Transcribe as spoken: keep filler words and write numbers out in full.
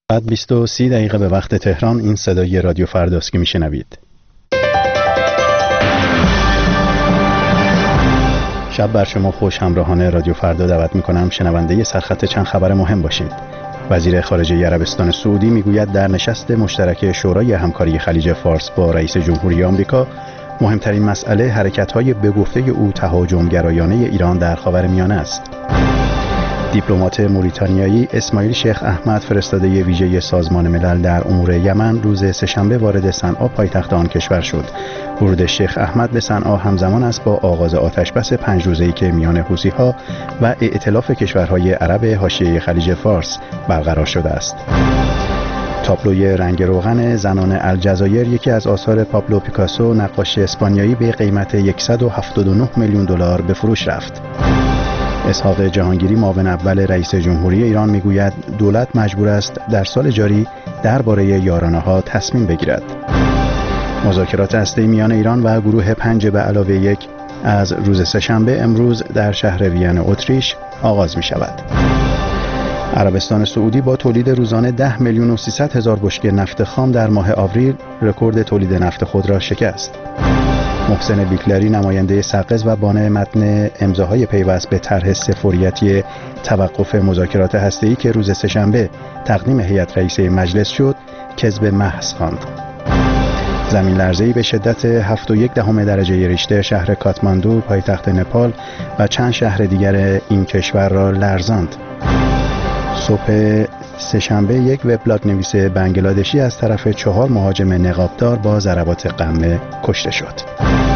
بعد بیست و سی دقیقه به وقت تهران. این صدای رادیو فرداست که میشنوید. شب بر شما خوش. همراهان رادیو فردا دعوت میکنم شنونده سرخط چند خبر مهم باشید. وزیر خارجه عربستان سعودی میگوید در نشست مشترک شورای همکاری خلیج فارس با رئیس جمهوری آمریکا مهمترین مسئله حرکت‌های به گفته او تهاجم‌گرایانه ایران در خاورمیانه است. دیپلمات موریتانیایی اسماعیل شیخ احمد، فرستاده ویژه سازمان ملل در امور یمن، روز سه‌شنبه وارد صنعا پایتخت آن کشور شد. ورود شیخ احمد به صنعا همزمان است با آغاز آتشبس پنج روزه‌ای که میان حوثی‌ها و ائتلاف کشورهای عرب حاشیه خلیج فارس برقرار شده است. تابلوی رنگ روغن زنان الجزایر، یکی از آثار پابلو پیکاسو، نقاش اسپانیایی، به قیمت صد و هفتاد و نه میلیون دلار به فروش رفت. اسحاق جهانگیری، معاون اول رئیس جمهوری ایران، میگوید دولت مجبور است در سال جاری درباره یارانه‌ها تصمیم بگیرد. مذاکرات هسته‌ای میان ایران و گروه پنج به علاوه یک از روز سه‌شنبه امروز در شهر وین اتریش آغاز می شود. عربستان سعودی با تولید روزانه ده میلیون و سیصد هزار بشکه نفت خام در ماه آوریل رکورد تولید نفت خود را شکست. محسن بیکلری، نماینده سقز و بانع متن امضاهای پیوست به طرح سفوریتی توقف مذاکرات هسته‌ای که روز سه‌شنبه تقدیم هیئت رئیسه مجلس شد، کذب محض خواند. زمین لرزه‌ای به شدت هفت و یک دهم درجه ریشتر شهر کاتماندو، پایتخت نپال و چند شهر دیگر این کشور را لرزاند. صبح سه‌شنبه یک وبلاگ نویس بنگلادشی از طرف چهار مهاجم نقابدار با ضربات قمه کشته شد.